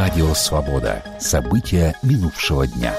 Радио «Свобода». События минувшего дня.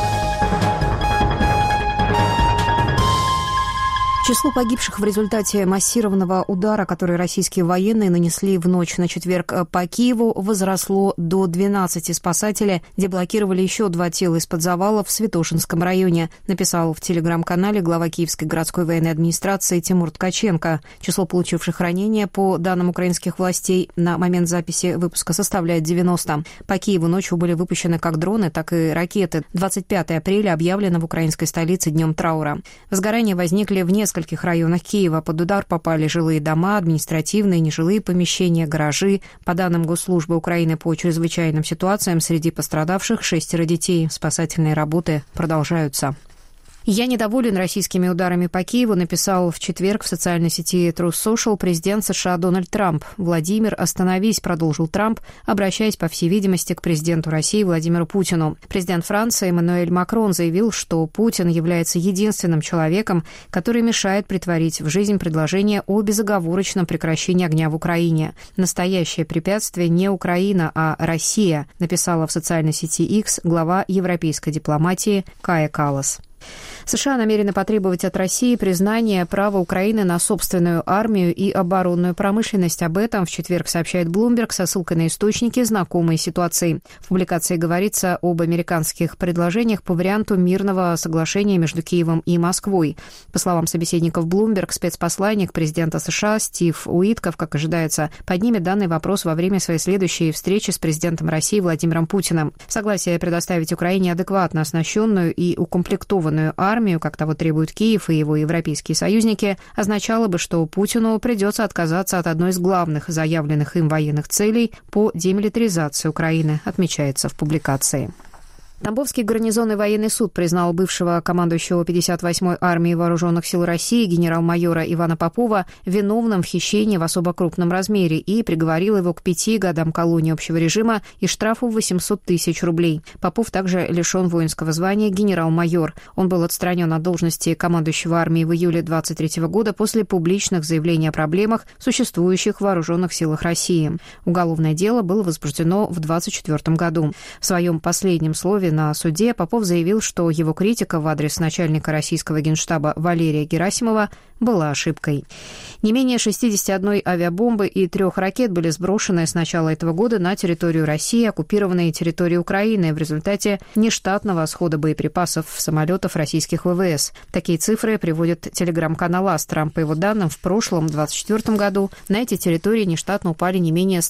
Число погибших в результате массированного удара, который российские военные нанесли в ночь на четверг по Киеву, возросло до 12. Спасатели деблокировали еще 2 тела из-под завалов в Святошинском районе, написал в телеграм-канале глава Киевской городской военной администрации Тимур Ткаченко. Число получивших ранения, по данным украинских властей, на момент записи выпуска составляет 90. По Киеву ночью были выпущены как дроны, так и ракеты. 25 апреля объявлено в украинской столице днем траура. Возгорания возникли в нескольких районах Киева. Под удар попали жилые дома, административные, нежилые помещения, гаражи. По данным Госслужбы Украины по чрезвычайным ситуациям, среди пострадавших 6 детей. Спасательные работы продолжаются. «Я недоволен российскими ударами по Киеву», написал в четверг в социальной сети Truth Social президент США Дональд Трамп. «Владимир, остановись», продолжил Трамп, обращаясь, по всей видимости, к президенту России Владимиру Путину. Президент Франции Эммануэль Макрон заявил, что Путин является единственным человеком, который мешает претворить в жизнь предложение о безоговорочном прекращении огня в Украине. «Настоящее препятствие не Украина, а Россия», написала в социальной сети X глава европейской дипломатии Кая Каллас. США намерены потребовать от России признания права Украины на собственную армию и оборонную промышленность. Об этом в четверг сообщает Bloomberg со ссылкой на источники, знакомые ситуации. В публикации говорится об американских предложениях по варианту мирного соглашения между Киевом и Москвой. По словам собеседников Bloomberg, спецпосланник президента США Стив Уитков, как ожидается, поднимет данный вопрос во время своей следующей встречи с президентом России Владимиром Путиным. Согласие предоставить Украине адекватно оснащенную и укомплектованную армию, как того требуют Киев и его европейские союзники, означало бы, что Путину придется отказаться от одной из главных заявленных им военных целей по демилитаризации Украины, отмечается в публикации. Тамбовский гарнизонный военный суд признал бывшего командующего 58-й армией вооруженных сил России генерал-майора Ивана Попова виновным в хищении в особо крупном размере и приговорил его к 5 годам колонии общего режима и штрафу в 800 тысяч рублей. Попов также лишен воинского звания генерал-майор. Он был отстранен от должности командующего армией в июле 2023 года после публичных заявлений о проблемах, существующих в вооруженных силах России. Уголовное дело было возбуждено в 2024 году. В своем последнем слове на суде Попов заявил, что его критика в адрес начальника российского генштаба Валерия Герасимова была ошибкой. Не менее 61 авиабомбы и 3 ракет были сброшены с начала этого года на территорию России, оккупированные территории Украины в результате нештатного схода боеприпасов самолетов российских ВВС. Такие цифры приводит телеграм-канал Астра. По его данным, в прошлом, 2024 году, на эти территории нештатно упали не менее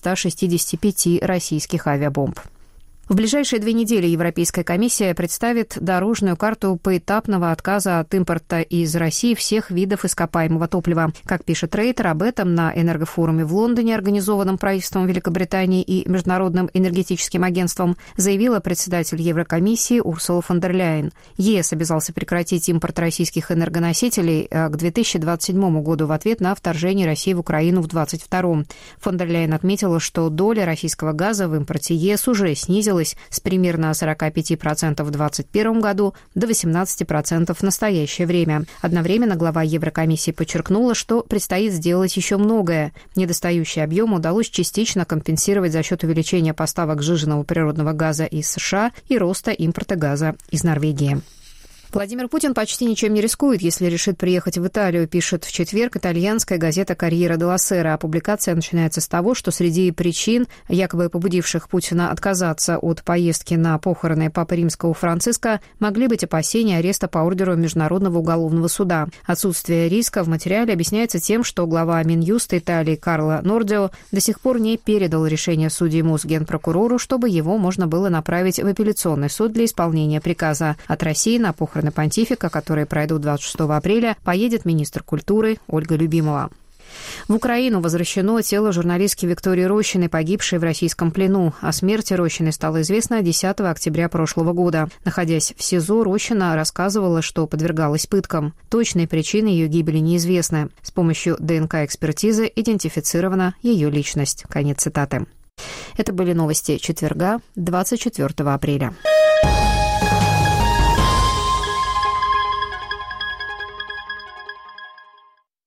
165 российских авиабомб. В ближайшие 2 недели Европейская комиссия представит дорожную карту поэтапного отказа от импорта из России всех видов ископаемого топлива. Как пишет Рейтер, об этом на энергофоруме в Лондоне, организованном правительством Великобритании и Международным энергетическим агентством, заявила председатель Еврокомиссии Урсула фон дер Ляйен. ЕС обязался прекратить импорт российских энергоносителей к 2027 году в ответ на вторжение России в Украину в 2022. Фон дер Ляйен отметила, что доля российского газа в импорте ЕС уже снизилась с примерно 45% в 2021 году до 18% в настоящее время. Одновременно глава Еврокомиссии подчеркнула, что предстоит сделать еще многое. Недостающий объем удалось частично компенсировать за счет увеличения поставок сжиженного природного газа из США и роста импорта газа из Норвегии. Владимир Путин почти ничем не рискует, если решит приехать в Италию, пишет в четверг итальянская газета «Корьера делла Сера». Публикация начинается с того, что среди причин, якобы побудивших Путина отказаться от поездки на похороны Папы Римского Франциска, могли быть опасения ареста по ордеру Международного уголовного суда. Отсутствие риска в материале объясняется тем, что глава Минюста Италии Карло Нордио до сих пор не передал решение судьи Мосгенпрокурору, чтобы его можно было направить в апелляционный суд для исполнения приказа. От России на похороны понтифика, которые пройдут 26 апреля, поедет министр культуры Ольга Любимова. В Украину возвращено тело журналистки Виктории Рощиной, погибшей в российском плену. О смерти Рощиной стало известно 10 октября прошлого года. Находясь в СИЗО, Рощина рассказывала, что подвергалась пыткам. Точные причины ее гибели неизвестны. С помощью ДНК-экспертизы идентифицирована ее личность. Конец цитаты. Это были новости четверга, 24 апреля.